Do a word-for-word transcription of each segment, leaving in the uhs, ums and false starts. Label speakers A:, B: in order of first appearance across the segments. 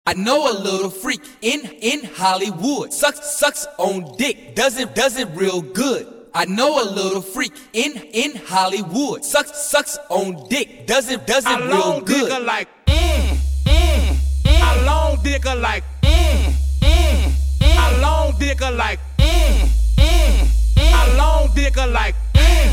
A: I know a little freak in in Hollywood. Sucks sucks on dick, does it does it real good. I know a little freak in in Hollywood. Sucks sucks on dick, does it does it real good.
B: I long dicker like mm, mm, mm. I long dicker like mm, mm, mm. I long dicker like mm, mm, mm. I long dicker like mm,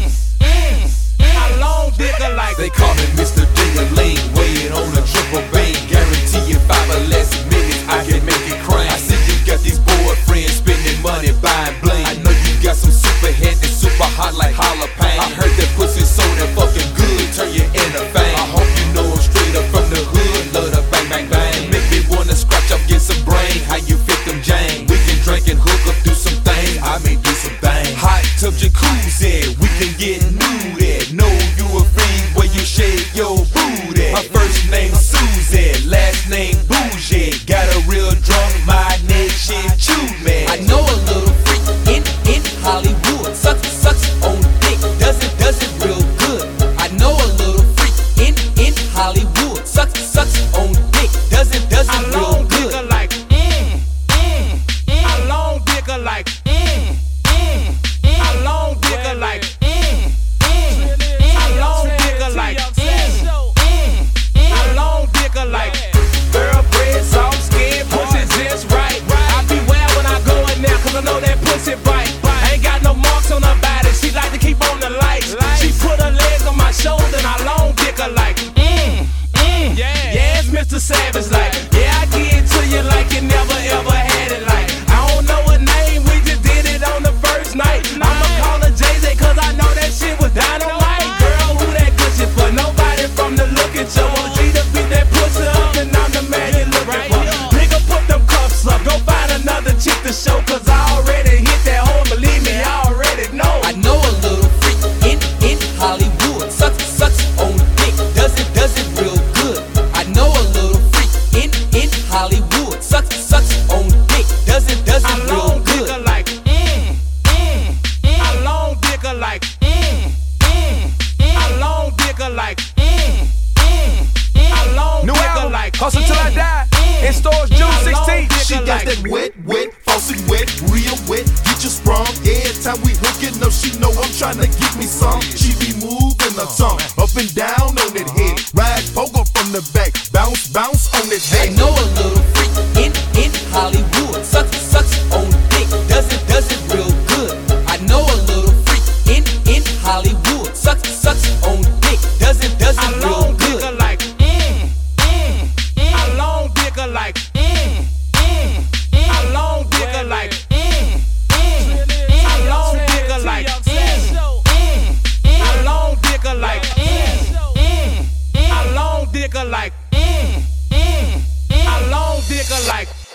B: mm. I long dicker like.
C: They call me Mister Ding-a-ling, weighing on a triple bang. Guarantee you five or less minutes I can make it crank. I see you got these boyfriends spending money buying bling. I know you got some super head that's super hot like jalapeno. I heard that pussy so that fucking good, turn you into fame. I hope you know I'm straight up from the hood, love the bang bang bang. Make me wanna scratch up, get some brain. How you fit them Jane? We can drink and hook up, do some things. I may do some things. Hot tub jacuzzi, we can get nude. Know you a freak where you shake your booty. My first name Susie, last name Bougie. Got a real drunk, my neck shit chew me.
A: I know a little freak in in Hollywood. Sucks sucks on dick, does it does it real good. I know a little freak in in Hollywood. Sucks sucks on dick, does it does it real good.
B: I long dicker like mm, mm, mm. I long dicker like mm, mm, mm. I long dicker like mm, mm. I long dicker like mm, mm, mm. I long dicker like thoroughbred, soft skin, pussy just right. I be well when I go in there, cause I know that pussy bite. Ain't got no marks on her body, she like to keep on the lights. She put her legs on my shoulder and I long dicker like mm, mm. Yeah, it's Mister Savage like, yeah, I give it to you like you never ever had it like. I don't know her name, we just did it on the first night. I'ma call her Jay-Z cause I know that shit was dynamite. Girl, who that good shit for? Nobody from the look at you. Wanna see the beat that pussy up and I'm the man you looking for. Nigga, put them cuffs up, go find another chick to show. Cause I already hit that hole, believe me, I already know.
A: I know a little freak in in Hollywood. Sucks sucks on dick, does it does it real good. I know a little freak in in Hollywood. Sucks sucks on dick, does it does it
B: I
A: real
B: long
A: good.
B: dicker like mm, mm, mm. I long dicker like mm, mm, mm. I long dicker like mm, mm, mm. I long
D: New
B: dicker
D: album,
B: like
D: Hustle Till I Die. In stores June sixteenth.
C: She got that wet, wet, faucet wet, real wet, get you sprung. Every time we hookin' up, she know I'm tryna get me some. She be moving her tongue up and down on that head, ride pogo from the back, bounce, bounce on that
A: I
C: head.
A: know a little freak in in Hollywood. Sucks sucks on dick, does it does it real good. I know a little freak in in Hollywood. Sucks sucks on dick, does it does
B: I
A: it real
B: long
A: good.
B: dicker like mm, mm, mm. I long dicker like mm, mm, mm. I long dicker like mm, mm, mm. I long dicker like mm, mm, mm. I long dicker like mm, mm, mm. I long dicker like mm, mm, mm. I long dicker like